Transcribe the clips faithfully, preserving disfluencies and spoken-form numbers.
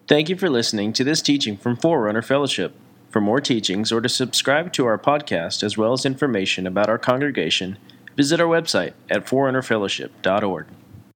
Thank you for listening to this teaching from Forerunner Fellowship. For more teachings or to subscribe to our podcast as well as information about our congregation, visit our website at forerunner fellowship dot org.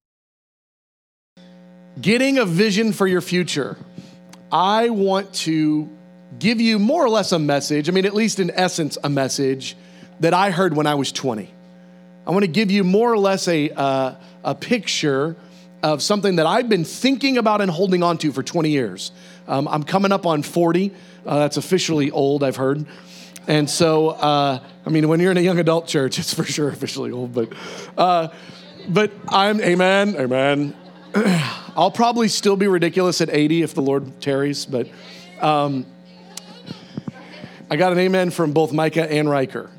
Getting a vision for your future. I want to give you more or less a message, I mean, at least in essence, a message that I heard when I was twenty. I want to give you more or less a, uh, a picture of something that I've been thinking about and holding on to for twenty years. Um, I'm coming up on forty. Uh, that's officially old, I've heard. And so, uh, I mean, when you're in a young adult church, it's for sure officially old. But, uh, but I'm, amen, amen. I'll probably still be ridiculous at eighty if the Lord tarries. But um, I got an amen from both Micah and Riker.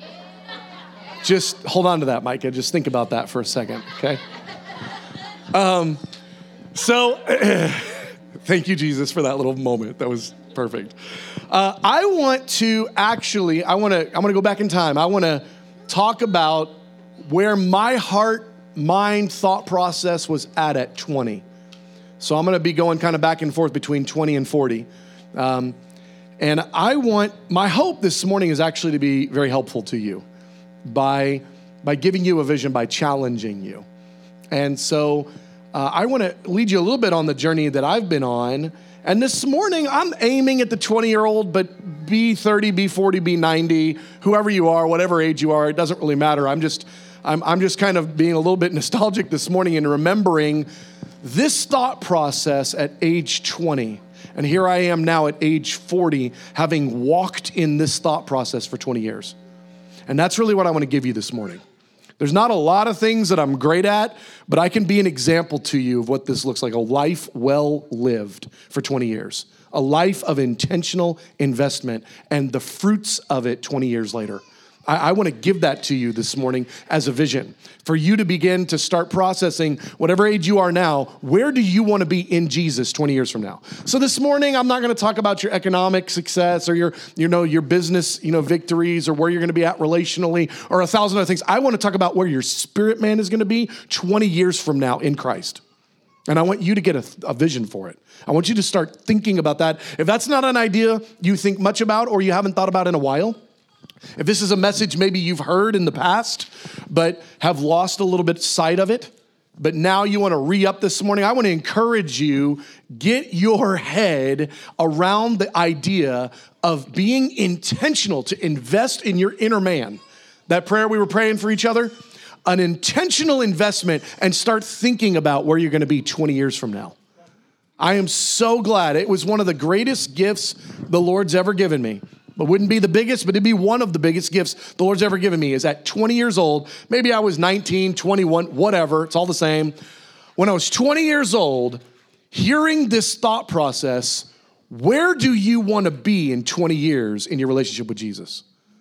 Just hold on to that, Micah. Just think about that for a second, okay? Um, so, thank you, Jesus, for that little moment. That was perfect. Uh, I want to actually, I want to, I want to go back in time. I want to talk about where my heart, mind, thought process was at at twenty. So I'm going to be going kind of back and forth between twenty and forty. Um, and I want, my hope this morning is actually to be very helpful to you by, by giving you a vision, by challenging you. And so uh, I want to lead you a little bit on the journey that I've been on. And this morning, I'm aiming at the twenty-year-old, but be thirty, be forty, be ninety, whoever you are, whatever age you are, it doesn't really matter. I'm just, I'm, I'm just kind of being a little bit nostalgic this morning and remembering this thought process at age twenty. And here I am now at age forty, having walked in this thought process for twenty years. And that's really what I want to give you this morning. There's not a lot of things that I'm great at, but I can be an example to you of what this looks like, a life well lived for twenty years, a life of intentional investment and the fruits of it twenty years later. I, I want to give that to you this morning as a vision for you to begin to start processing whatever age you are now. Where do you want to be in Jesus twenty years from now? So this morning, I'm not going to talk about your economic success or your, you know, your business, you know, victories or where you're going to be at relationally or a thousand other things. I want to talk about where your spirit man is going to be twenty years from now in Christ. And I want you to get a, a vision for it. I want you to start thinking about that. If that's not an idea you think much about or you haven't thought about in a while, if this is a message maybe you've heard in the past, but have lost a little bit sight of it, but now you want to re-up this morning, I want to encourage you, get your head around the idea of being intentional to invest in your inner man. That prayer we were praying for each other, an intentional investment, and start thinking about where you're going to be twenty years from now. I am so glad. It was one of the greatest gifts the Lord's ever given me. But wouldn't be the biggest, but it'd be one of the biggest gifts the Lord's ever given me is at twenty years old, maybe I was nineteen, twenty-one, whatever, it's all the same. When I was twenty years old, hearing this thought process, where do you want to be in twenty years in your relationship with Jesus?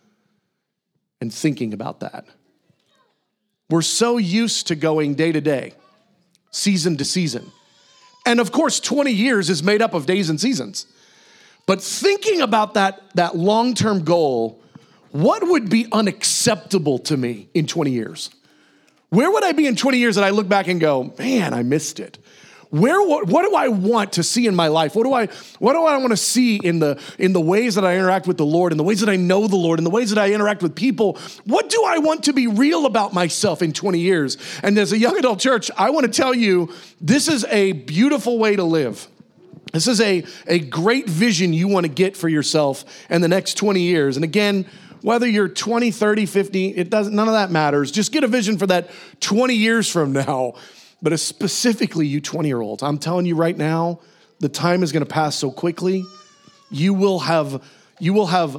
And thinking about that. We're so used to going day to day, season to season. And of course, twenty years is made up of days and seasons. But thinking about that, that long-term goal, what would be unacceptable to me in twenty years? Where would I be in twenty years that I look back and go, man, I missed it? Where, what, what do I want to see in my life? What do I, what do I want to see in the, in the ways that I interact with the Lord, in the ways that I know the Lord, in the ways that I interact with people? What do I want to be real about myself in twenty years? And as a young adult church, I want to tell you, this is a beautiful way to live. This is a, a great vision you want to get for yourself in the next twenty years. And again, whether you're twenty, thirty, fifty, it doesn't, none of that matters. Just get a vision for that twenty years from now. But specifically you twenty-year-olds, I'm telling you right now, the time is going to pass so quickly. You will have, you will have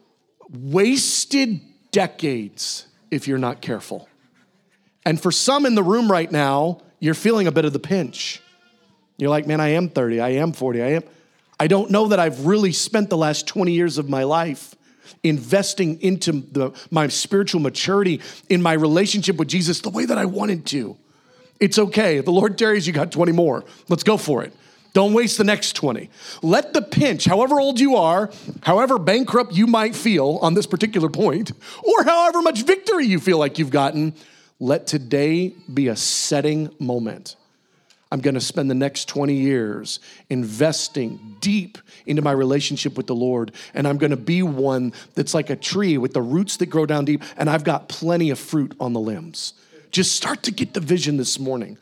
wasted decades if you're not careful. And for some in the room right now, you're feeling a bit of the pinch. You're like, man, I am thirty, I am forty, I am. I don't know that I've really spent the last twenty years of my life investing into the, my spiritual maturity in my relationship with Jesus the way that I wanted to. It's okay. If the Lord tarries, you got twenty more. Let's go for it. Don't waste the next twenty. Let the pinch, however old you are, however bankrupt you might feel on this particular point, or however much victory you feel like you've gotten, let today be a setting moment. I'm going to spend the next twenty years investing deep into my relationship with the Lord. And I'm going to be one that's like a tree with the roots that grow down deep. And I've got plenty of fruit on the limbs. Just start to get the vision this morning.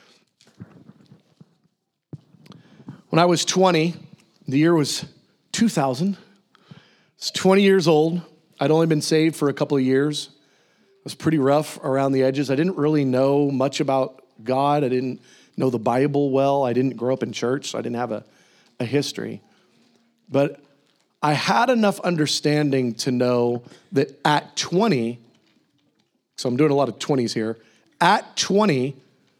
When I was twenty, the year was two thousand. I was twenty years old. I'd only been saved for a couple of years. It was pretty rough around the edges. I didn't really know much about God. I didn't know the Bible well. I didn't grow up in church, so I didn't have a, a history. But I had enough understanding to know that at twenty, so I'm doing a lot of twenties here, at twenty,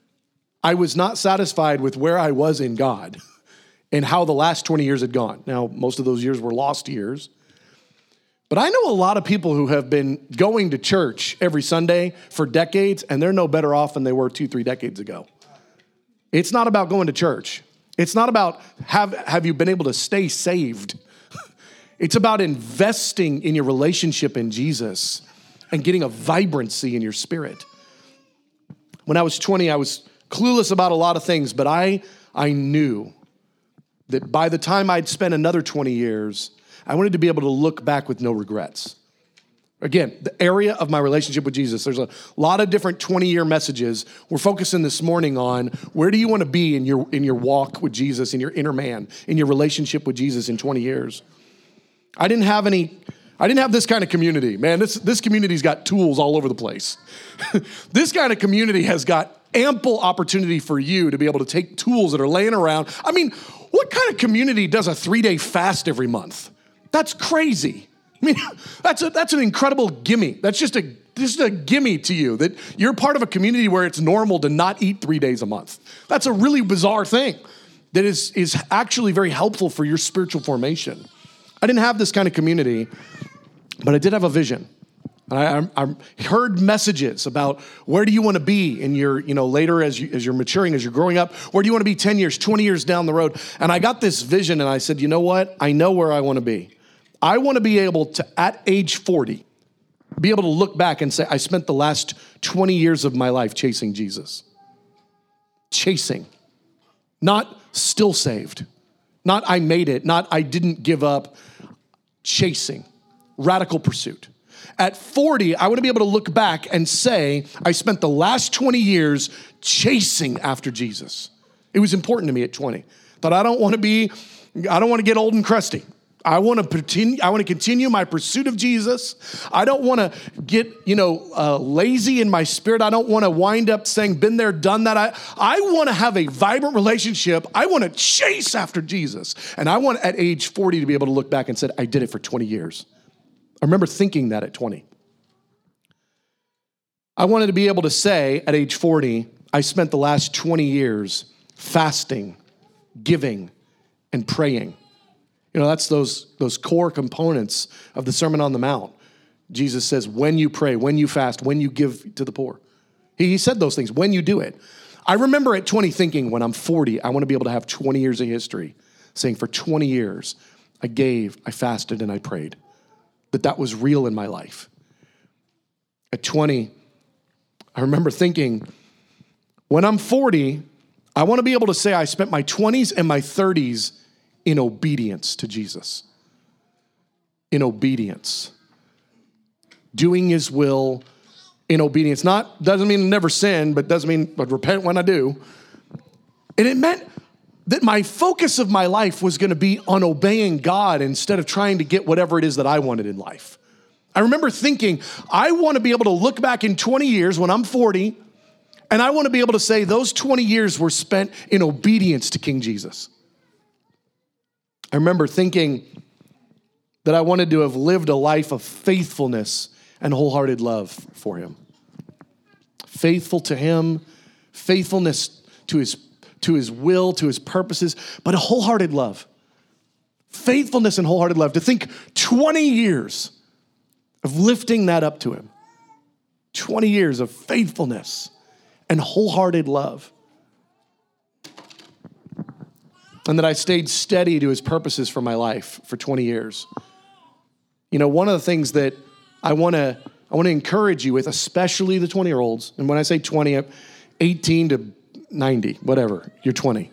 I was not satisfied with where I was in God and how the last twenty years had gone. Now, most of those years were lost years. But I know a lot of people who have been going to church every Sunday for decades, and they're no better off than they were two, three decades ago. It's not about going to church. It's not about have, have you been able to stay saved. It's about investing in your relationship in Jesus and getting a vibrancy in your spirit. When I was twenty, I was clueless about a lot of things, but I, I knew that by the time I'd spent another twenty years, I wanted to be able to look back with no regrets. Again, the area of my relationship with Jesus. There's a lot of different twenty-year messages. We're focusing this morning on where do you want to be in your, in your walk with Jesus, in your inner man, in your relationship with Jesus in twenty years. I didn't have any, I didn't have this kind of community. Man, this, this community's got tools all over the place. This kind of community has got ample opportunity for you to be able to take tools that are laying around. I mean, what kind of community does a three-day fast every month? That's crazy. I mean, that's a, that's an incredible gimme. That's just a just a gimme to you that you're part of a community where it's normal to not eat three days a month. That's a really bizarre thing that is, is actually very helpful for your spiritual formation. I didn't have this kind of community, but I did have a vision. I, I, I heard messages about where do you want to be in your, you know, later as, you, as you're maturing, as you're growing up, where do you want to be ten years, twenty years down the road? And I got this vision and I said, you know what? I know where I want to be. I want to be able to, at age forty, be able to look back and say, I spent the last twenty years of my life chasing Jesus. Chasing. Not still saved. Not I made it. Not I didn't give up. Chasing. Radical pursuit. At forty, I want to be able to look back and say, I spent the last twenty years chasing after Jesus. It was important to me at twenty. Thought I don't want to be, I don't want to get old and crusty. I want to continue, I want to continue my pursuit of Jesus. I don't want to get, you know, uh, lazy in my spirit. I don't want to wind up saying, been there, done that. I, I want to have a vibrant relationship. I want to chase after Jesus. And I want at age forty to be able to look back and say, I did it for twenty years. I remember thinking that at twenty. I wanted to be able to say at age forty, I spent the last twenty years fasting, giving, and praying. You know, that's those, those core components of the Sermon on the Mount. Jesus says, when you pray, when you fast, when you give to the poor. He, he said those things, when you do it. I remember at twenty thinking, when I'm forty, I want to be able to have twenty years of history, saying for twenty years, I gave, I fasted, and I prayed. That that was real in my life. At twenty, I remember thinking, when I'm forty, I want to be able to say I spent my twenties and my thirties in obedience to Jesus. In obedience. Doing his will in obedience. Not, doesn't mean never sin, but doesn't mean I'd repent when I do. And it meant that my focus of my life was going to be on obeying God instead of trying to get whatever it is that I wanted in life. I remember thinking, I want to be able to look back in twenty years when I'm forty, and I want to be able to say those twenty years were spent in obedience to King Jesus. I remember thinking that I wanted to have lived a life of faithfulness and wholehearted love for him. Faithful to him, faithfulness to his, to his will, to his purposes, but a wholehearted love. Faithfulness and wholehearted love. To think twenty years of lifting that up to him. twenty years of faithfulness and wholehearted love. And that I stayed steady to his purposes for my life for twenty years. You know, one of the things that I want to I want to encourage you with, especially the twenty-year-olds, and when I say twenty, eighteen to ninety, whatever, you're twenty.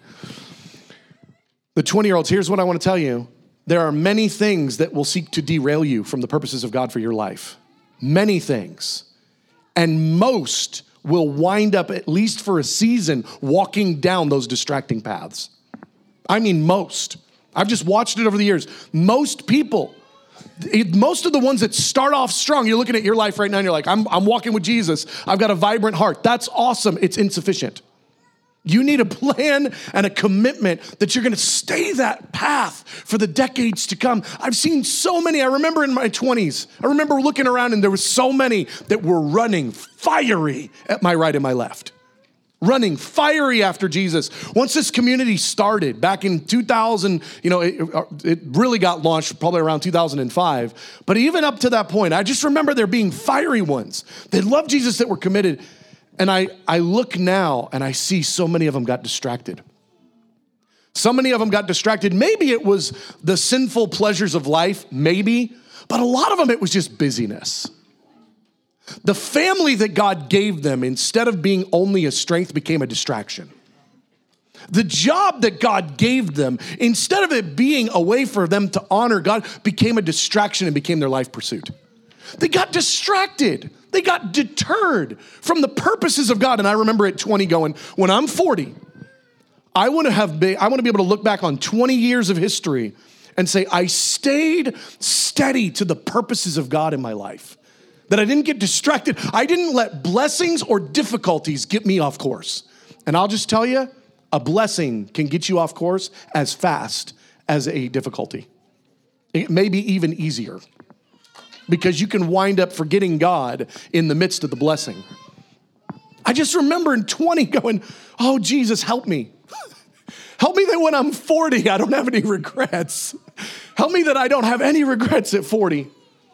The twenty-year-olds, here's what I want to tell you. There are many things that will seek to derail you from the purposes of God for your life. Many things. And most will wind up, at least for a season, walking down those distracting paths. I mean, most. I've just watched it over the years. Most people, it, most of the ones that start off strong, you're looking at your life right now and you're like, I'm, I'm walking with Jesus. I've got a vibrant heart. That's awesome. It's insufficient. You need a plan and a commitment that you're going to stay that path for the decades to come. I've seen so many. I remember in my twenties, I remember looking around and there were so many that were running fiery at my right and my left. Running fiery after Jesus. Once this community started back in two thousand, you know, it, it really got launched probably around two thousand five. But even up to that point, I just remember there being fiery ones that loved Jesus, that were committed. And I, I look now and I see so many of them got distracted. So many of them got distracted. Maybe it was the sinful pleasures of life, maybe. But a lot of them, it was just busyness. The family that God gave them, instead of being only a strength, became a distraction. The job that God gave them, instead of it being a way for them to honor God, became a distraction and became their life pursuit. They got distracted. They got deterred from the purposes of God. And I remember at twenty going, when I'm forty, I want to have been, I want to be able to look back on twenty years of history and say, I stayed steady to the purposes of God in my life. That I didn't get distracted. I didn't let blessings or difficulties get me off course. And I'll just tell you, a blessing can get you off course as fast as a difficulty. It may be even easier, because you can wind up forgetting God in the midst of the blessing. I just remember in twenty going, oh, Jesus, help me. Help me that when I'm forty, I don't have any regrets. Help me that I don't have any regrets at forty.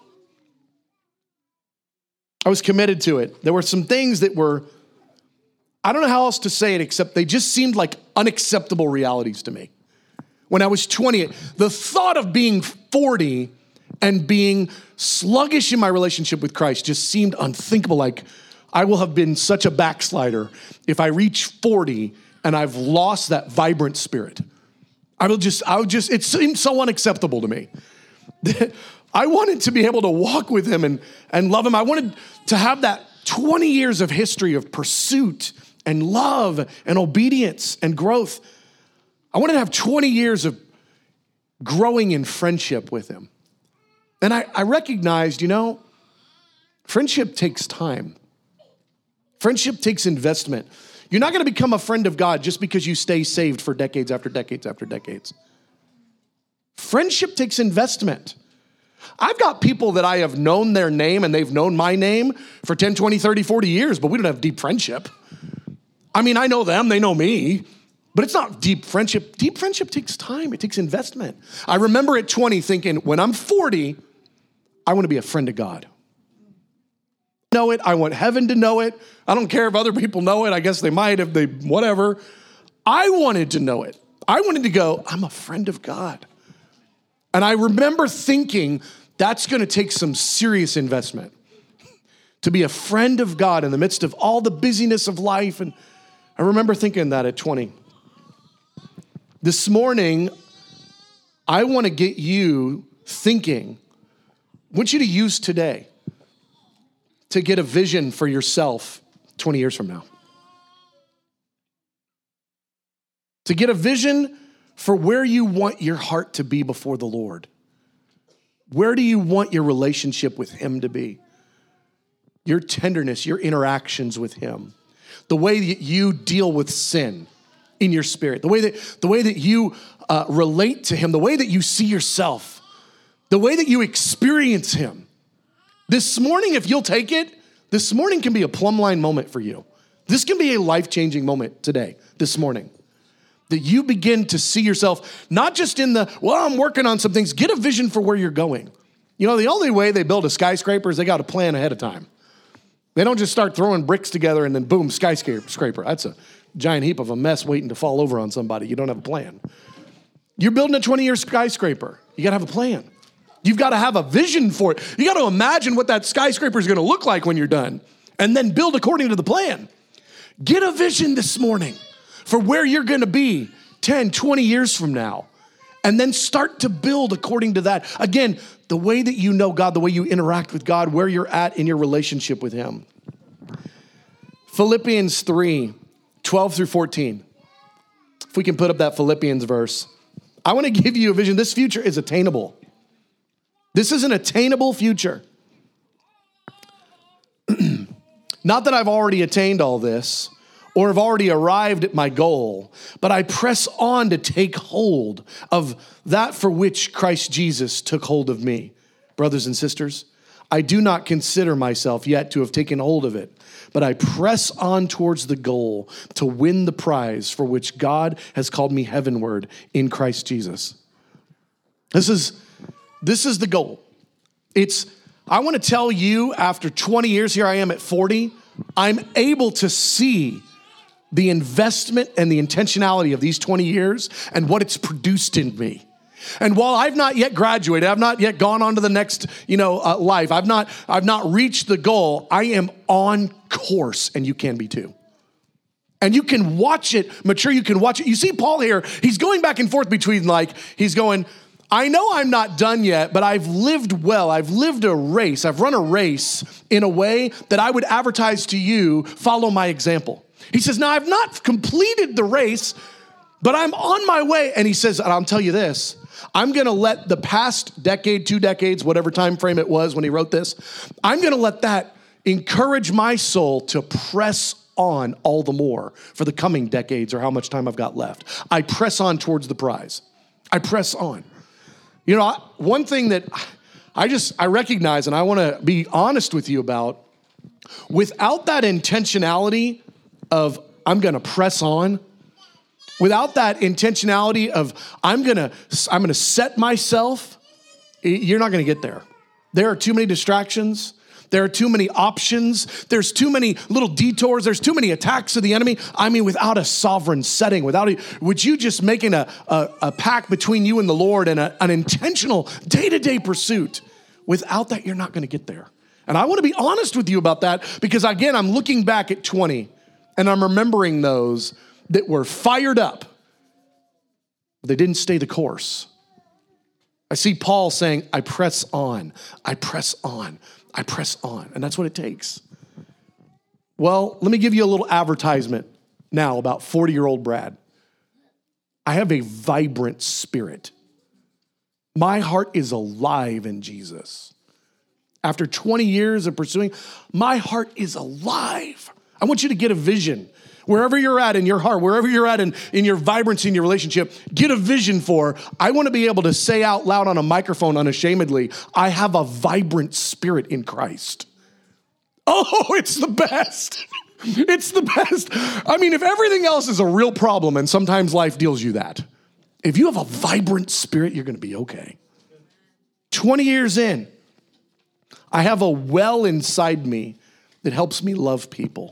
I was committed to it. There were some things that were, I don't know how else to say it, except they just seemed like unacceptable realities to me. When I was twenty, the thought of being forty and being sluggish in my relationship with Christ just seemed unthinkable. Like, I will have been such a backslider if I reach forty and I've lost that vibrant spirit. I will just, I would just, it seemed so unacceptable to me. I wanted to be able to walk with him and, and love him. I wanted to have that twenty years of history of pursuit and love and obedience and growth. I wanted to have twenty years of growing in friendship with him. And I, I recognized, you know, friendship takes time. Friendship takes investment. You're not going to become a friend of God just because you stay saved for decades after decades after decades. Friendship takes investment. I've got people that I have known their name and they've known my name for ten, twenty, thirty, forty years, but we don't have deep friendship. I mean, I know them, they know me, but it's not deep friendship. Deep friendship takes time. It takes investment. I remember at twenty thinking, when I'm forty, I want to be a friend of God. Know it. I want heaven to know it. I don't care if other people know it. I guess they might if they, whatever. I wanted to know it. I wanted to go, I'm a friend of God. And I remember thinking, that's going to take some serious investment to be a friend of God in the midst of all the busyness of life. And I remember thinking that at twenty. This morning, I want to get you thinking. I want you to use today to get a vision for yourself twenty years from now. To get a vision for where you want your heart to be before the Lord. Where do you want your relationship with him to be? Your tenderness, your interactions with him. The way that you deal with sin in your spirit. The way that, the way that you uh, relate to him. The way that you see yourself. The way that you experience him. This morning, if you'll take it, this morning can be a plumb line moment for you. This can be a life-changing moment today, this morning. That you begin to see yourself, not just in the, well, I'm working on some things. Get a vision for where you're going. You know, the only way they build a skyscraper is they got to plan ahead of time. They don't just start throwing bricks together and then boom, skyscraper. That's a giant heap of a mess waiting to fall over on somebody. You don't have a plan. You're building a twenty-year skyscraper. You got to have a plan. You've got to have a vision for it. You got to imagine what that skyscraper is going to look like when you're done and then build according to the plan. Get a vision this morning for where you're going to be ten, twenty years from now. And then start to build according to that. Again, the way that you know God, the way you interact with God, where you're at in your relationship with him. Philippians three, twelve through fourteen. If we can put up that Philippians verse. I want to give you a vision. This future is attainable. This is an attainable future. Not that I've already attained all this or have already arrived at my goal, but I press on to take hold of that for which Christ Jesus took hold of me. Brothers and sisters, I do not consider myself yet to have taken hold of it, but I press on towards the goal to win the prize for which God has called me heavenward in Christ Jesus. This is, this is the goal. It's, I want to tell you, after twenty years, here I am at forty, I'm able to see the investment and the intentionality of these twenty years and what it's produced in me. And while I've not yet graduated, I've not yet gone on to the next, you know, uh, life, I've not, I've not reached the goal, I am on course, and you can be too. And you can watch it mature, you can watch it. You see Paul here, he's going back and forth between like, he's going, I know I'm not done yet, but I've lived well. I've lived a race. I've run a race in a way that I would advertise to you, follow my example. He says, now I've not completed the race, but I'm on my way. And he says, and I'll tell you this, I'm going to let the past decade, two decades, whatever time frame it was when he wrote this, I'm going to let that encourage my soul to press on all the more for the coming decades or how much time I've got left. I press on towards the prize. I press on. You know, one thing that I just, I recognize and I want to be honest with you about, without that intentionality of I'm going to press on, without that intentionality of I'm going to, I'm going to set myself, you're not going to get there. There are too many distractions. There are too many options. There's too many little detours. There's too many attacks of the enemy. I mean, without a sovereign setting, without a, would you just making a, a, a pact between you and the Lord and a, an intentional day-to-day pursuit, without that, you're not going to get there. And I want to be honest with you about that because, again, I'm looking back at twenty and I'm remembering those that were fired up. They didn't stay the course. I see Paul saying, I press on, I press on. I press on, and that's what it takes. Well, let me give you a little advertisement now about forty-year-old Brad. I have a vibrant spirit. My heart is alive in Jesus. After twenty years of pursuing, my heart is alive. I want you to get a vision. Wherever you're at in your heart, wherever you're at in, in your vibrancy in your relationship, get a vision for, I want to be able to say out loud on a microphone unashamedly, I have a vibrant spirit in Christ. Oh, it's the best. It's the best. I mean, if everything else is a real problem, and sometimes life deals you that, if you have a vibrant spirit, you're going to be okay. twenty years in, I have a well inside me that helps me love people.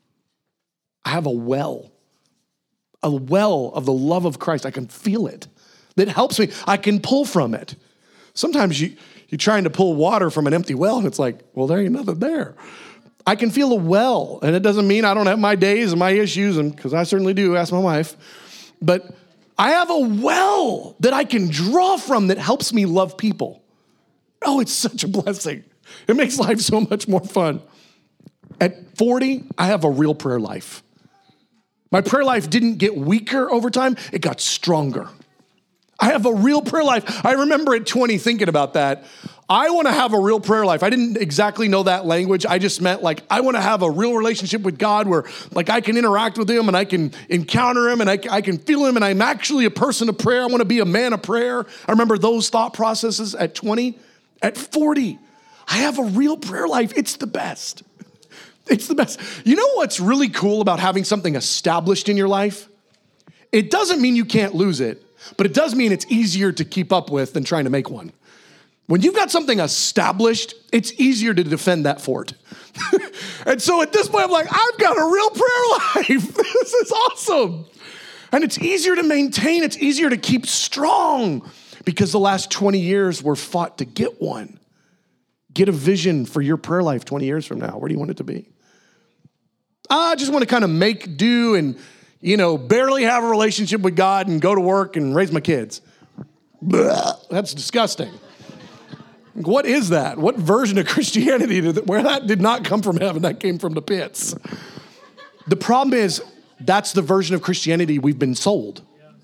I have a well, a well of the love of Christ. I can feel it. That helps me. I can pull from it. Sometimes you, you're trying to pull water from an empty well, and it's like, well, there ain't nothing there. I can feel a well, and it doesn't mean I don't have my days and my issues, and because I certainly do, ask my wife. But I have a well that I can draw from that helps me love people. Oh, it's such a blessing. It makes life so much more fun. At forty, I have a real prayer life. My prayer life didn't get weaker over time. It got stronger. I have a real prayer life. I remember at twenty thinking about that. I want to have a real prayer life. I didn't exactly know that language. I just meant like, I want to have a real relationship with God where like I can interact with him and I can encounter him and I, I can feel him and I'm actually a person of prayer. I want to be a man of prayer. I remember those thought processes at twenty. At forty, I have a real prayer life. It's the best. It's the best. You know what's really cool about having something established in your life? It doesn't mean you can't lose it, but it does mean it's easier to keep up with than trying to make one. When you've got something established, it's easier to defend that fort. And so at this point, I'm like, I've got a real prayer life. This is awesome. And it's easier to maintain. It's easier to keep strong because the last twenty years were fought to get one. Get a vision for your prayer life twenty years from now. Where do you want it to be? I just want to kind of make do and you know, barely have a relationship with God and go to work and raise my kids. Blah, that's disgusting. What is that? What version of Christianity did that, where that did not come from heaven? That came from the pits. The problem is that's the version of Christianity we've been sold.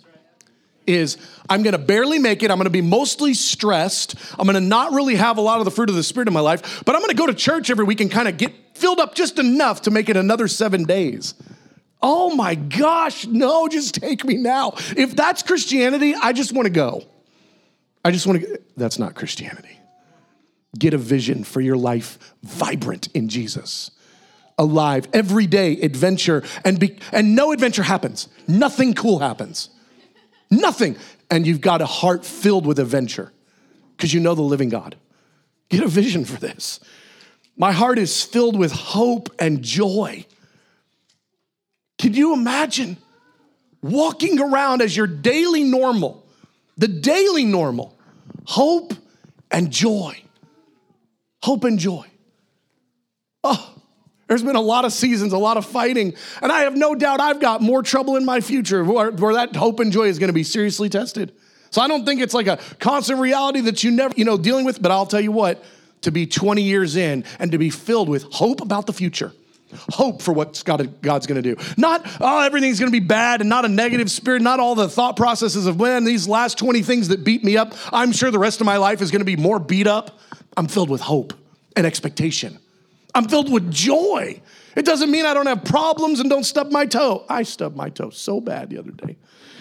Is I'm going to barely make it. I'm going to be mostly stressed. I'm going to not really have a lot of the fruit of the Spirit in my life, but I'm going to go to church every week and kind of get filled up just enough to make it another seven days. Oh my gosh, no, just take me now. If that's Christianity, I just want to go. I just want to, that's not Christianity. Get a vision for your life vibrant in Jesus. Alive, every day, adventure, and be, and no adventure happens. Nothing cool happens. Nothing. And you've got a heart filled with adventure because you know the living God. Get a vision for this. My heart is filled with hope and joy. Can you imagine walking around as your daily normal, the daily normal, hope and joy, hope and joy. Oh, there's been a lot of seasons, a lot of fighting, and I have no doubt I've got more trouble in my future where, where that hope and joy is going to be seriously tested. So I don't think it's like a constant reality that you never, you know, dealing with, but I'll tell you what, to be twenty years in and to be filled with hope about the future, hope for what God, God's going to do. Not, oh, everything's going to be bad and not a negative spirit, not all the thought processes of, man, these last twenty things that beat me up, I'm sure the rest of my life is going to be more beat up. I'm filled with hope and expectation. I'm filled with joy. It doesn't mean I don't have problems and don't stub my toe. I stubbed my toe so bad the other day.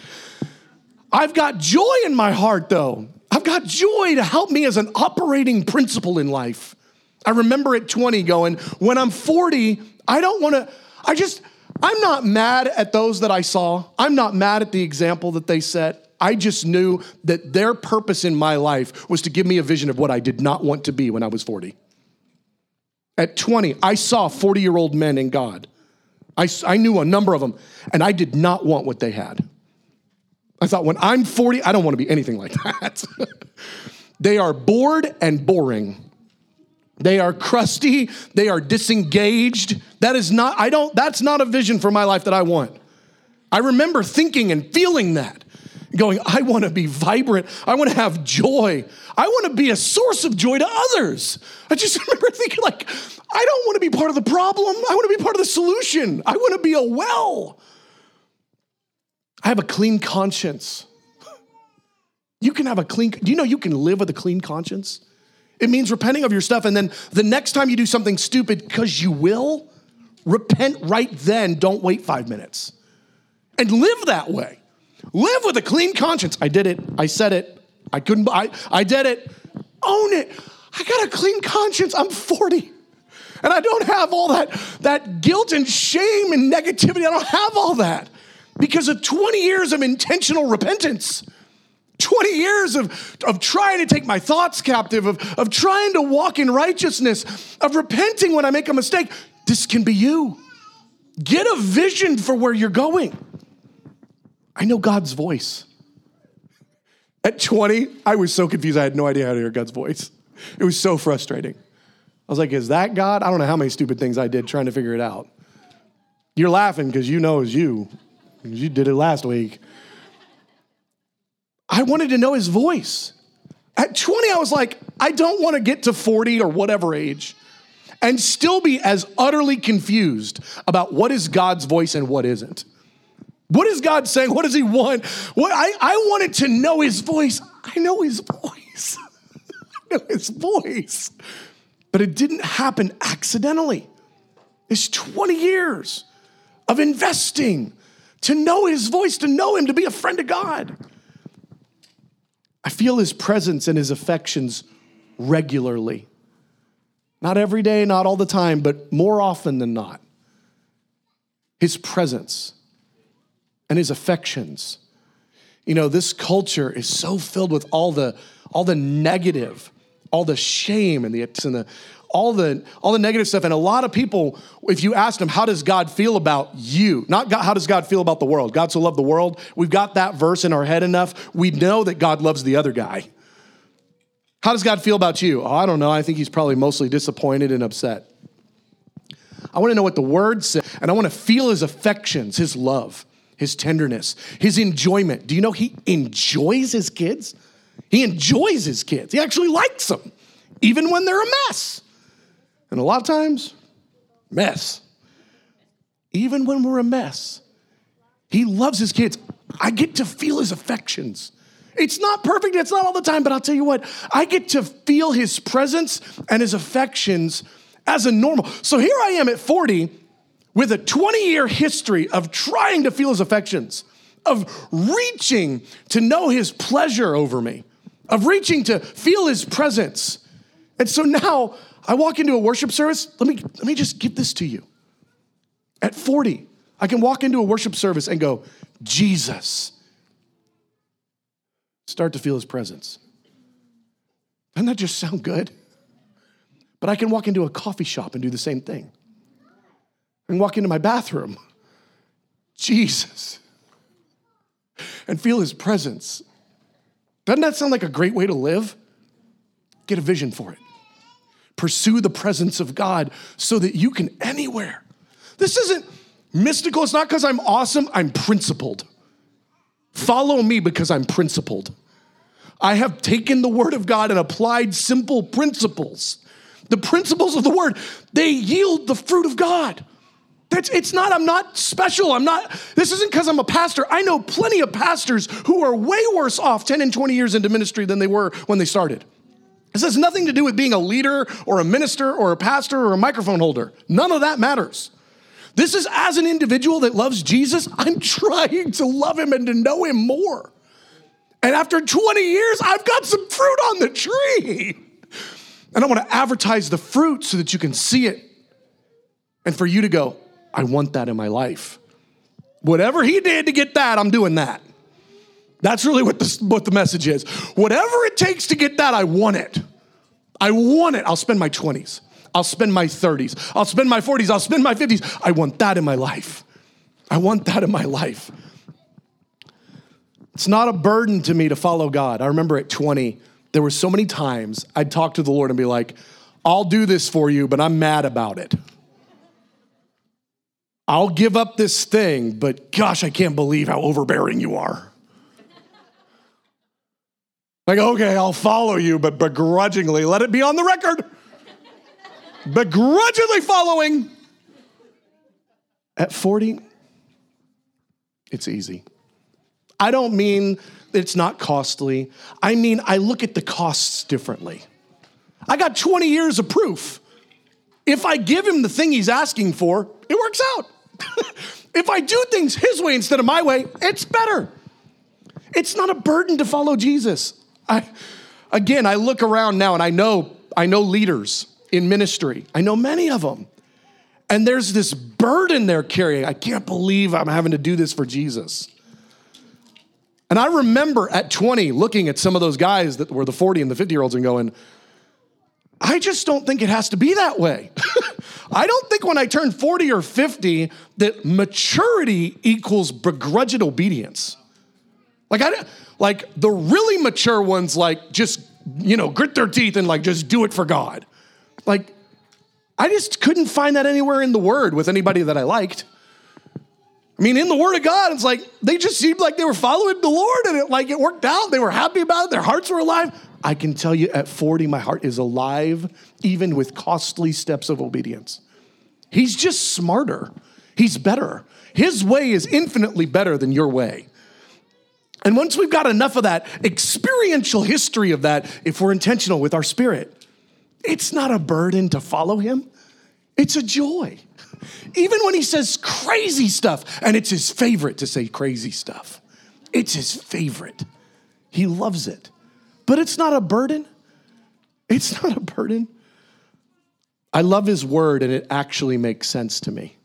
I've got joy in my heart, though. I've got joy to help me as an operating principle in life. I remember at twenty going, when I'm forty, I don't want to, I just, I'm not mad at those that I saw. I'm not mad at the example that they set. I just knew that their purpose in my life was to give me a vision of what I did not want to be when I was forty. At twenty, I saw forty-year-old men in God. I, I knew a number of them, and I did not want what they had. I thought, when I'm forty, I don't want to be anything like that. They are bored and boring. They are crusty. They are disengaged. That is not, I don't, that's not a vision for my life that I want. I remember thinking and feeling that, going, I want to be vibrant. I want to have joy. I want to be a source of joy to others. I just remember thinking, like, I don't want to be part of the problem. I want to be part of the solution. I want to be a well. I have a clean conscience. You can have a clean, do you know you can live with a clean conscience? It means repenting of your stuff, and then the next time you do something stupid, because you will, repent right then. Don't wait five minutes. And live that way. Live with a clean conscience. I did it. I said it. I couldn't, I, I did it. Own it. I got a clean conscience. I'm forty. And I don't have all that, that guilt and shame and negativity. I don't have all that because of twenty years of intentional repentance. twenty years of, of trying to take my thoughts captive, of, of trying to walk in righteousness, of repenting when I make a mistake. This can be you. Get a vision for where you're going. I know God's voice. At twenty, I was so confused. I had no idea how to hear God's voice. It was so frustrating. I was like, is that God? I don't know how many stupid things I did trying to figure it out. You're laughing because you know it's you. You did it last week. I wanted to know his voice. At twenty, I was like, I don't want to get to forty or whatever age and still be as utterly confused about what is God's voice and what isn't. What is God saying? What does he want? What I, I wanted to know his voice. I know his voice. I know his voice. But it didn't happen accidentally. It's twenty years of investing to know his voice, to know him, to be a friend of God. I feel his presence and his affections regularly. Not every day, not all the time, but more often than not. His presence and his affections. You know, this culture is so filled with all the all the negative, all the shame and the and the all the all the negative stuff. And a lot of people, if you ask them, how does God feel about you? Not God, how does God feel about the world? God so loved the world. We've got that verse in our head enough. We know that God loves the other guy. How does God feel about you? Oh, I don't know. I think he's probably mostly disappointed and upset. I want to know what the word says, and I want to feel his affections, his love. his tenderness, his enjoyment. Do you know he enjoys his kids? He enjoys his kids. He actually likes them, even when they're a mess. And a lot of times, mess. Even when we're a mess, he loves his kids. I get to feel his affections. It's not perfect, it's not all the time, but I'll tell you what, I get to feel his presence and his affections as a normal. So here I am at forty with a twenty-year history of trying to feel his affections, of reaching to know his pleasure over me, of reaching to feel his presence. And so now I walk into a worship service. Let me, let me just give this to you. At forty, I can walk into a worship service and go, Jesus. Start to feel his presence. Doesn't that just sound good? But I can walk into a coffee shop and do the same thing. I can walk into my bathroom, Jesus, and feel his presence. Doesn't that sound like a great way to live? Get a vision for it. Pursue the presence of God so that you can anywhere. This isn't mystical. It's not because I'm awesome. I'm principled. Follow me because I'm principled. I have taken the word of God and applied simple principles. The principles of the word, they yield the fruit of God. That's, it's not, I'm not special. I'm not, this isn't because I'm a pastor. I know plenty of pastors who are way worse off ten and twenty years into ministry than they were when they started. This has nothing to do with being a leader or a minister or a pastor or a microphone holder. None of that matters. This is as an individual that loves Jesus, I'm trying to love him and to know him more. And after twenty years, I've got some fruit on the tree. And I want to advertise the fruit so that you can see it. And for you to go, I want that in my life. Whatever he did to get that, I'm doing that. That's really what the, what the message is. Whatever it takes to get that, I want it. I want it. I'll spend my twenties. I'll spend my thirties. I'll spend my forties. I'll spend my fifties. I want that in my life. I want that in my life. It's not a burden to me to follow God. I remember at twenty, there were so many times I'd talk to the Lord and be like, I'll do this for you, but I'm mad about it. I'll give up this thing, but gosh, I can't believe how overbearing you are. Like, okay, I'll follow you, but begrudgingly, let it be on the record. Begrudgingly following. At forty, it's easy. I don't mean it's not costly. I mean, I look at the costs differently. I got twenty years of proof. If I give him the thing he's asking for, it works out. If I do things his way instead of my way, it's better. It's not a burden to follow Jesus. I, again, I look around now and I know, I know leaders in ministry. I know many of them. And there's this burden they're carrying. I can't believe I'm having to do this for Jesus. And I remember at twenty looking at some of those guys that were the forty and the fifty year olds and going, I just don't think it has to be that way. I don't think when I turn forty or fifty that maturity equals begrudged obedience. Like I, like the really mature ones, like just, you know, grit their teeth and like just do it for God. Like I just couldn't find that anywhere in the word with anybody that I liked. I mean, in the word of God, it's like they just seemed like they were following the Lord and it like it worked out. They were happy about it. Their hearts were alive. I can tell you at forty, my heart is alive, even with costly steps of obedience. He's just smarter. He's better. His way is infinitely better than your way. And once we've got enough of that experiential history of that, if we're intentional with our spirit, it's not a burden to follow him. It's a joy. Even when he says crazy stuff, and it's his favorite to say crazy stuff. It's his favorite. He loves it. But it's not a burden. It's not a burden. I love his word, and it actually makes sense to me.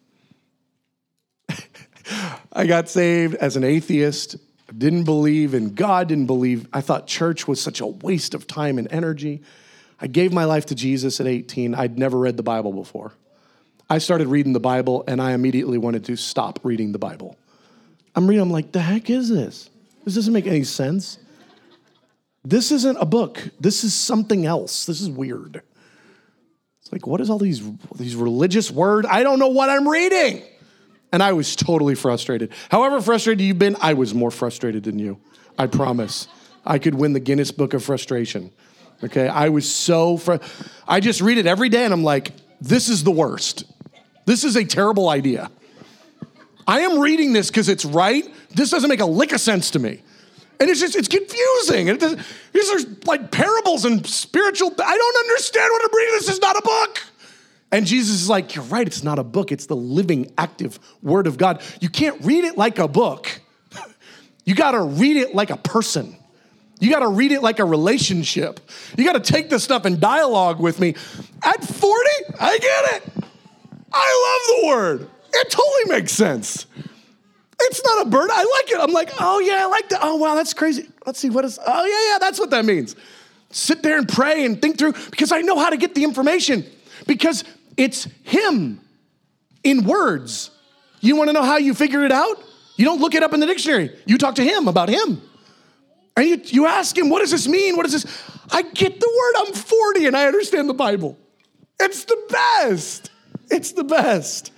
I got saved as an atheist. Didn't believe in God, didn't believe. I thought church was such a waste of time and energy. I gave my life to Jesus at eighteen. I'd never read the Bible before. I started reading the Bible, and I immediately wanted to stop reading the Bible. I'm reading, I'm like, the heck is this? This doesn't make any sense. This isn't a book. This is something else. This is weird. It's like, what is all these, these religious words? I don't know what I'm reading. And I was totally frustrated. However frustrated you've been, I was more frustrated than you. I promise. I could win the Guinness Book of Frustration. Okay, I was so, fr- I just read it every day and I'm like, this is the worst. This is a terrible idea. I am reading this because it's right. This doesn't make a lick of sense to me. And it's just, it's confusing. And it these are like parables and spiritual, I don't understand what I'm reading. This is not a book. And Jesus is like, you're right, it's not a book. It's the living, active word of God. You can't read it like a book. You got to read it like a person. You got to read it like a relationship. You got to take this stuff and dialogue with me. At forty, I get it. I love the word. It totally makes sense. It's not a burden. I like it. I'm like, oh yeah, I like that. Oh wow, that's crazy. Let's see, what is, oh yeah, yeah, that's what that means. Sit there and pray and think through, because I know how to get the information. Because it's him in words. You want to know how you figure it out? You don't look it up in the dictionary. You talk to him about him. And you, you ask him, what does this mean? What is this? I get the word. I'm forty and I understand the Bible. It's the best. It's the best.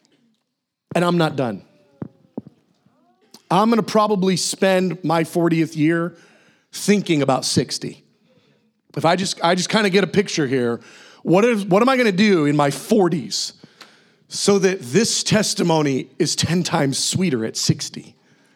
And I'm not done. I'm going to probably spend my fortieth year thinking about sixty. If I just, I just kind of get a picture here, what is, what am I going to do in my forties so that this testimony is ten times sweeter at sixty?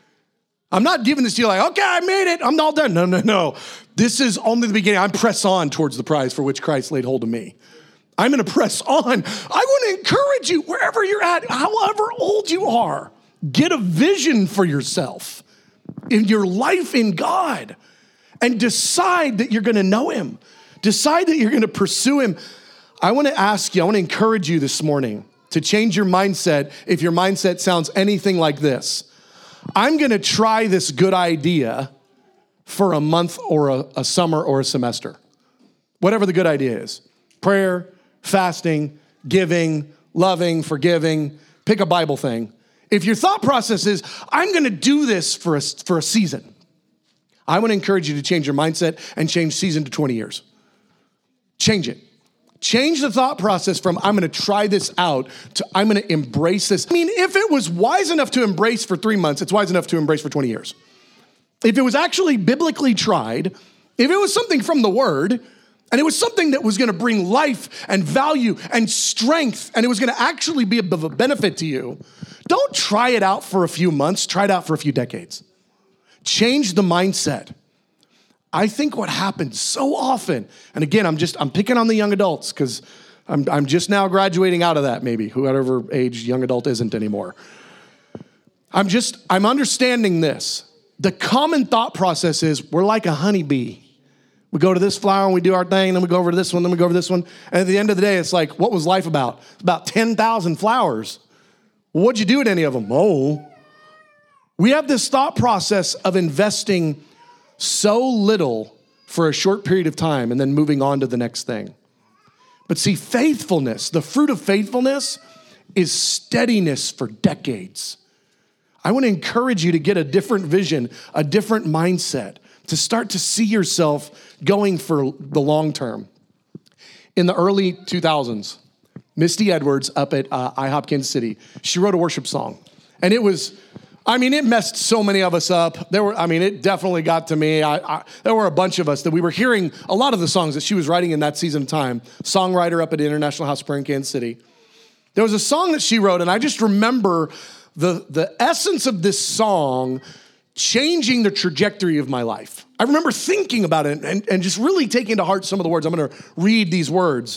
I'm not giving this to you like, okay, I made it. I'm all done. No, no, no. This is only the beginning. I'm press on towards the prize for which Christ laid hold of me. I'm going to press on. I want to encourage you wherever you're at, however old you are, get a vision for yourself in your life in God and decide that you're going to know him. Decide that you're going to pursue him. I want to ask you, I want to encourage you this morning to change your mindset if your mindset sounds anything like this. I'm going to try this good idea for a month or a, a summer or a semester. Whatever the good idea is. Prayer, fasting, giving, loving, forgiving, pick a Bible thing. If your thought process is, I'm going to do this for a, for a season, I want to encourage you to change your mindset and change season to twenty years. Change it. Change the thought process from I'm going to try this out to I'm going to embrace this. I mean, if it was wise enough to embrace for three months, it's wise enough to embrace for twenty years. If it was actually biblically tried, if it was something from the word, and it was something that was going to bring life and value and strength, and it was going to actually be of a benefit to you, don't try it out for a few months, try it out for a few decades. Change the mindset. I think what happens so often, and again, I'm just, I'm picking on the young adults because I'm, I'm just now graduating out of that maybe, whoever age young adult isn't anymore. I'm just, I'm understanding this. The common thought process is we're like a honeybee. We go to this flower and we do our thing, then we go over to this one, then we go over to this one. And at the end of the day, it's like, what was life about? It's about ten thousand flowers. Well, what'd you do at any of them? Oh. We have this thought process of investing so little for a short period of time and then moving on to the next thing. But see, faithfulness, the fruit of faithfulness is steadiness for decades. I want to encourage you to get a different vision, a different mindset, to start to see yourself going for the long term. In the early two thousands, Misty Edwards up at uh, I HOP Kansas City, she wrote a worship song. And it was, I mean, it messed so many of us up. There were, I mean, it definitely got to me. I, I, there were a bunch of us that we were hearing a lot of the songs that she was writing in that season of time. Songwriter up at International House of Prayer in Kansas City. There was a song that she wrote, and I just remember the, the essence of this song changing the trajectory of my life. I remember thinking about it and, and just really taking to heart some of the words. I'm going to read these words.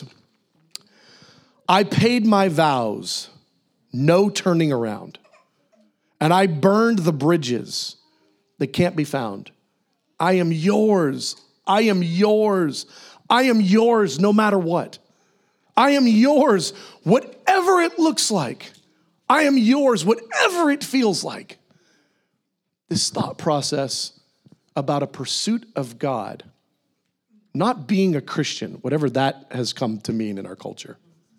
I paid my vows, no turning around. And I burned the bridges that can't be found. I am yours. I am yours. I am yours no matter what. I am yours, whatever it looks like. I am yours, whatever it feels like. This thought process about a pursuit of God, not being a Christian, whatever that has come to mean in our culture,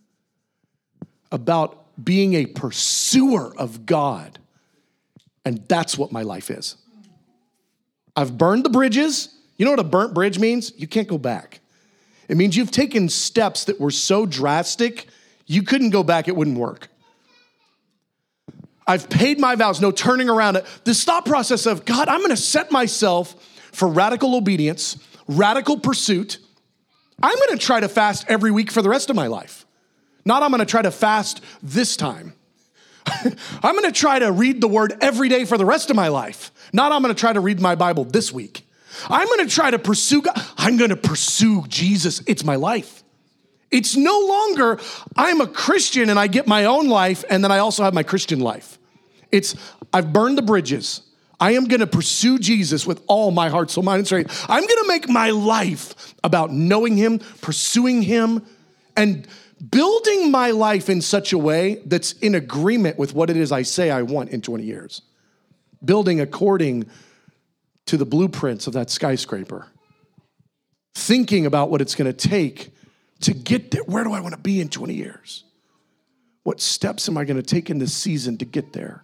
about being a pursuer of God. And that's what my life is. I've burned the bridges. You know what a burnt bridge means? You can't go back. It means you've taken steps that were so drastic, you couldn't go back, it wouldn't work. I've paid my vows, no turning around. This thought process of, God, I'm gonna set myself for radical obedience, radical pursuit. I'm gonna try to fast every week for the rest of my life. Not I'm gonna try to fast this time. I'm gonna try to read the word every day for the rest of my life. Not I'm gonna try to read my Bible this week. I'm gonna try to pursue God. I'm gonna pursue Jesus. It's my life. It's no longer, I'm a Christian and I get my own life and then I also have my Christian life. It's, I've burned the bridges. I am gonna pursue Jesus with all my heart, soul, mind, and strength. I'm gonna make my life about knowing him, pursuing him, and building my life in such a way that's in agreement with what it is I say I want in twenty years. Building according to the blueprints of that skyscraper. Thinking about what it's gonna take to get there. Where do I want to be in twenty years? What steps am I going to take in this season to get there?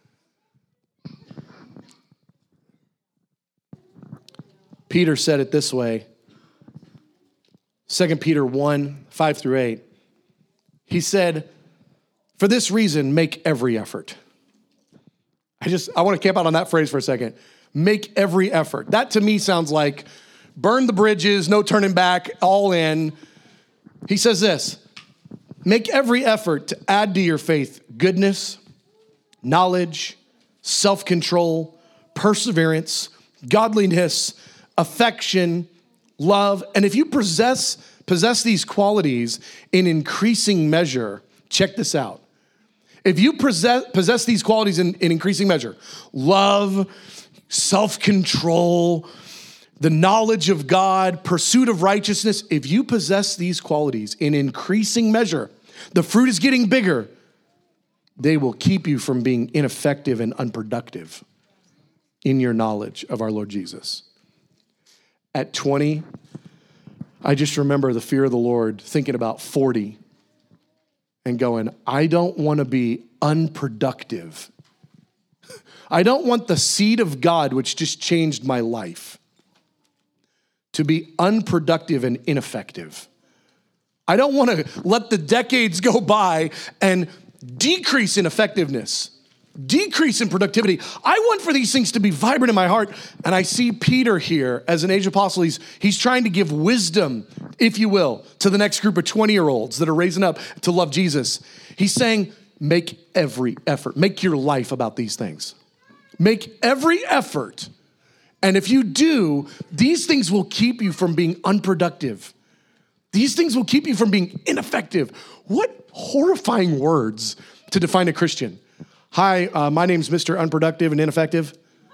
Peter said it this way, Second Peter one, five through eight. He said, for this reason, make every effort. I just, I want to camp out on that phrase for a second. Make every effort. That to me sounds like burn the bridges, no turning back, all in. He says this, make every effort to add to your faith goodness, knowledge, self-control, perseverance, godliness, affection, love. And if you possess, possess these qualities in increasing measure, check this out. If you possess, possess these qualities in, in increasing measure, love, self-control, the knowledge of God, pursuit of righteousness, if you possess these qualities in increasing measure, the fruit is getting bigger, they will keep you from being ineffective and unproductive in your knowledge of our Lord Jesus. At twenty, I just remember the fear of the Lord, thinking about forty and going, I don't want to be unproductive. I don't want the seed of God, which just changed my life, to be unproductive and ineffective. I don't want to let the decades go by and decrease in effectiveness, decrease in productivity. I want for these things to be vibrant in my heart. And I see Peter here as an age apostle. He's, he's trying to give wisdom, if you will, to the next group of twenty-year-olds that are raising up to love Jesus. He's saying, make every effort. Make your life about these things. Make every effort. And if you do, these things will keep you from being unproductive. These things will keep you from being ineffective. What horrifying words to define a Christian. Hi, uh, my name's Mister Unproductive and Ineffective.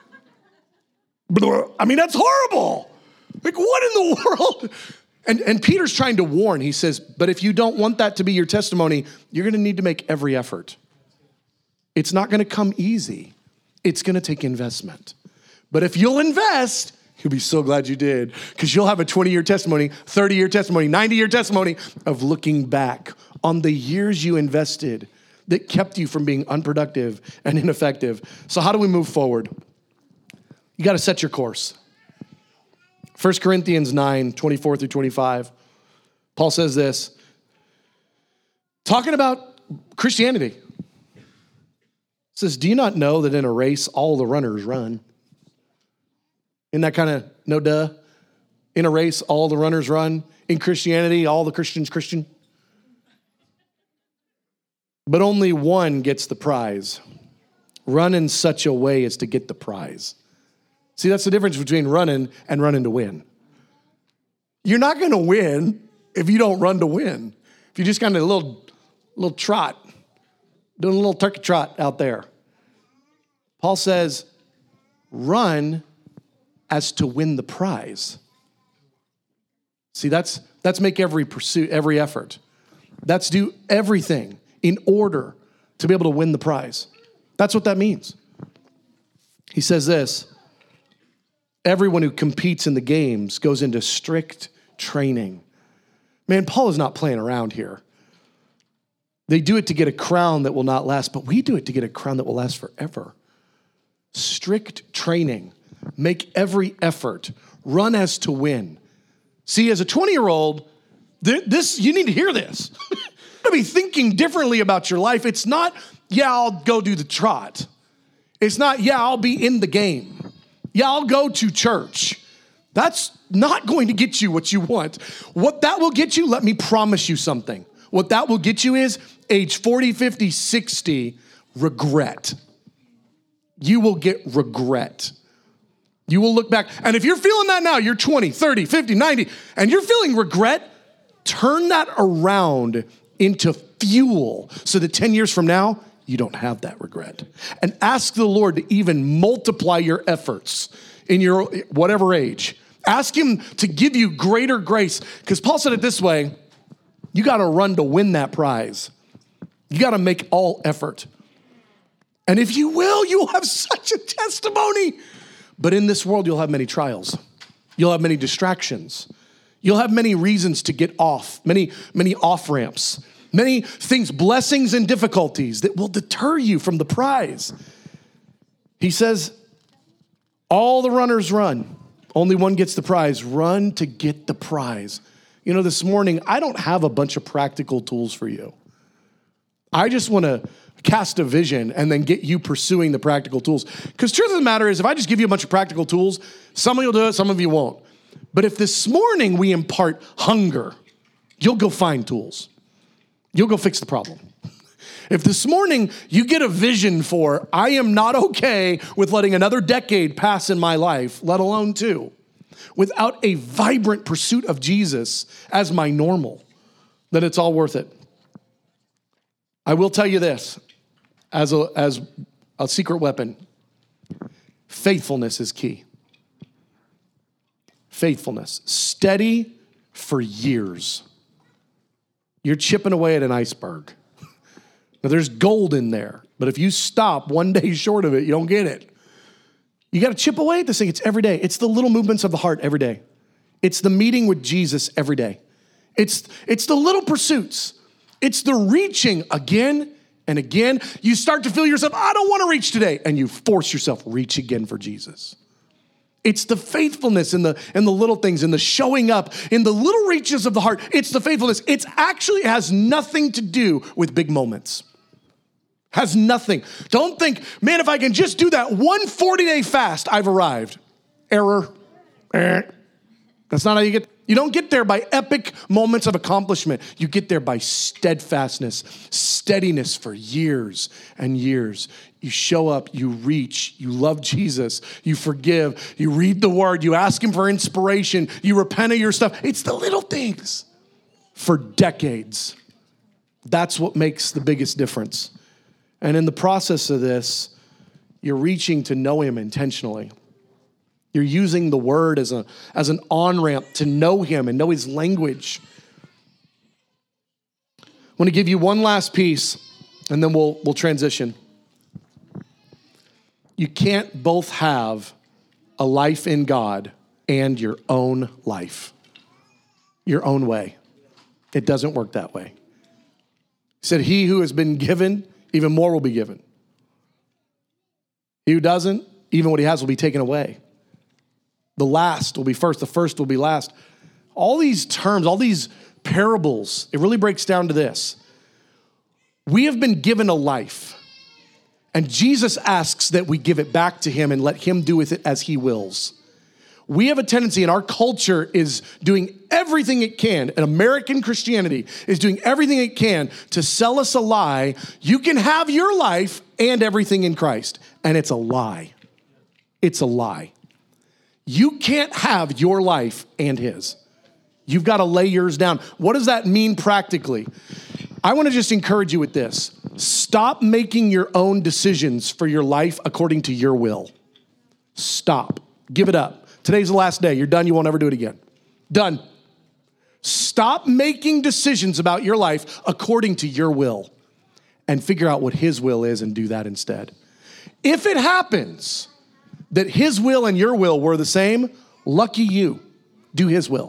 I mean, that's horrible. Like, what in the world? And, and Peter's trying to warn. He says, but if you don't want that to be your testimony, you're going to need to make every effort. It's not going to come easy. It's going to take investment. But if you'll invest, you'll be so glad you did, because you'll have a twenty-year testimony, thirty-year testimony, ninety-year testimony of looking back on the years you invested that kept you from being unproductive and ineffective. So how do we move forward? You got to set your course. First Corinthians nine, twenty-four through twenty-five, Paul says this, talking about Christianity. It says, do you not know that in a race, all the runners run? Isn't that kind of no duh? In a race, all the runners run. In Christianity, all the Christians Christian. But only one gets the prize. Run in such a way as to get the prize. See, that's the difference between running and running to win. You're not going to win if you don't run to win. If you just kind of a little, little trot, doing a little turkey trot out there. Paul says, run as to win the prize. See, that's that's make every pursuit, every effort. That's do everything in order to be able to win the prize. That's what that means. He says this, everyone who competes in the games goes into strict training. Man, Paul is not playing around here. They do it to get a crown that will not last, but we do it to get a crown that will last forever. Strict training. Make every effort. Run as to win. See, as a twenty-year-old, this you need to hear this. You got to be thinking differently about your life. It's not yeah, I'll go do the trot. It's not, yeah, I'll be in the game. Yeah, I'll go to church. That's not going to get you what you want. What that will get you, let me promise you something. What that will get you is age forty, fifty, sixty, regret. You will get regret. You will look back. And if you're feeling that now, you're twenty, thirty, fifty, ninety, and you're feeling regret, turn that around into fuel so that ten years from now, you don't have that regret. And ask the Lord to even multiply your efforts in your whatever age. Ask him to give you greater grace. Because Paul said it this way, you got to run to win that prize. You got to make all effort. And if you will, you will have such a testimony. But in this world, you'll have many trials. You'll have many distractions. You'll have many reasons to get off, many, many off-ramps, many things, blessings and difficulties that will deter you from the prize. He says, all the runners run. Only one gets the prize. Run to get the prize. You know, this morning, I don't have a bunch of practical tools for you. I just want to cast a vision and then get you pursuing the practical tools. Because truth of the matter is, if I just give you a bunch of practical tools, some of you will do it, some of you won't. But if this morning we impart hunger, you'll go find tools. You'll go fix the problem. If this morning you get a vision for, I am not okay with letting another decade pass in my life, let alone two, without a vibrant pursuit of Jesus as my normal, then it's all worth it. I will tell you this, as a, as a secret weapon, faithfulness is key. Faithfulness. Steady for years. You're chipping away at an iceberg. Now, there's gold in there, but if you stop one day short of it, you don't get it. You got to chip away at this thing. It's every day. It's the little movements of the heart every day. It's the meeting with Jesus every day. It's, it's the little pursuits. It's the reaching again and again. You start to feel yourself, I don't want to reach today. And you force yourself, reach again for Jesus. It's the faithfulness in the, in the little things, in the showing up, in the little reaches of the heart. It's the faithfulness. It actually has nothing to do with big moments. Has nothing. Don't think, man, if I can just do that one forty-day fast, I've arrived. Error. Eh. That's not how you get. You don't get there by epic moments of accomplishment. You get there by steadfastness, steadiness for years and years. You show up, you reach, you love Jesus, you forgive, you read the word, you ask him for inspiration, you repent of your stuff. It's the little things for decades. That's what makes the biggest difference. And in the process of this, you're reaching to know him intentionally. You're using the word as a as an on-ramp to know him and know his language. I want to give you one last piece, and then we'll we'll transition. You can't both have a life in God and your own life, your own way. It doesn't work that way. He said, he who has been given, even more will be given. He who doesn't, even what he has will be taken away. The last will be first, the first will be last. All these terms, all these parables, it really breaks down to this. We have been given a life, and Jesus asks that we give it back to him and let him do with it as he wills. We have a tendency, and our culture is doing everything it can, and American Christianity is doing everything it can to sell us a lie. You can have your life and everything in Christ, and it's a lie. It's a lie. You can't have your life and his. You've got to lay yours down. What does that mean practically? I want to just encourage you with this. Stop making your own decisions for your life according to your will. Stop. Give it up. Today's the last day. You're done. You won't ever do it again. Done. Stop making decisions about your life according to your will and figure out what his will is and do that instead. If it happens that his will and your will were the same, lucky you. Do his will.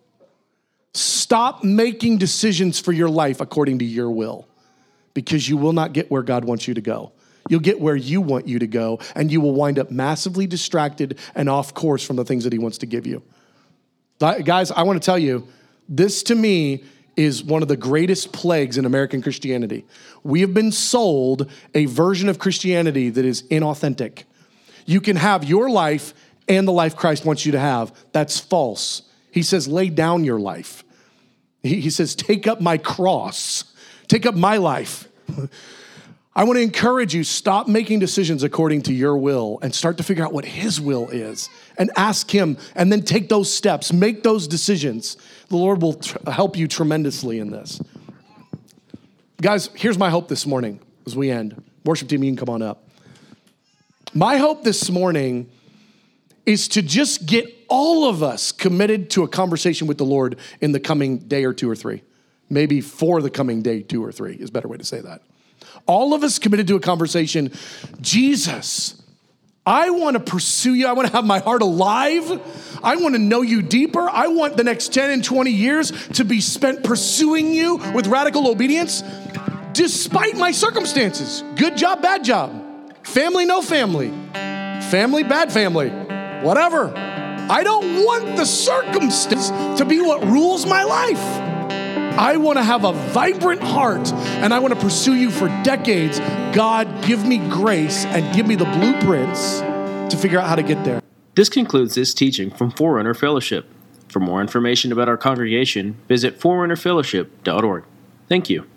Stop making decisions for your life according to your will, because you will not get where God wants you to go. You'll get where you want you to go, and you will wind up massively distracted and off course from the things that he wants to give you. Guys, I want to tell you, this to me is one of the greatest plagues in American Christianity. We have been sold a version of Christianity that is inauthentic. You can have your life and the life Christ wants you to have. That's false. He says, lay down your life. He, he says, take up my cross. Take up my life. I want to encourage you, stop making decisions according to your will and start to figure out what his will is and ask him and then take those steps, make those decisions. The Lord will tr- help you tremendously in this. Guys, here's my hope this morning as we end. Worship team, you can come on up. My hope this morning is to just get all of us committed to a conversation with the Lord in the coming day or two or three. Maybe for the coming day, two or three is a better way to say that. All of us committed to a conversation. Jesus, I want to pursue you. I want to have my heart alive. I want to know you deeper. I want the next ten and twenty years to be spent pursuing you with radical obedience, despite my circumstances. Good job, bad job. Family, no family. Family, bad family. Whatever. I don't want the circumstance to be what rules my life. I want to have a vibrant heart, and I want to pursue you for decades. God, give me grace and give me the blueprints to figure out how to get there. This concludes this teaching from Forerunner Fellowship. For more information about our congregation, visit forerunner fellowship dot org. Thank you.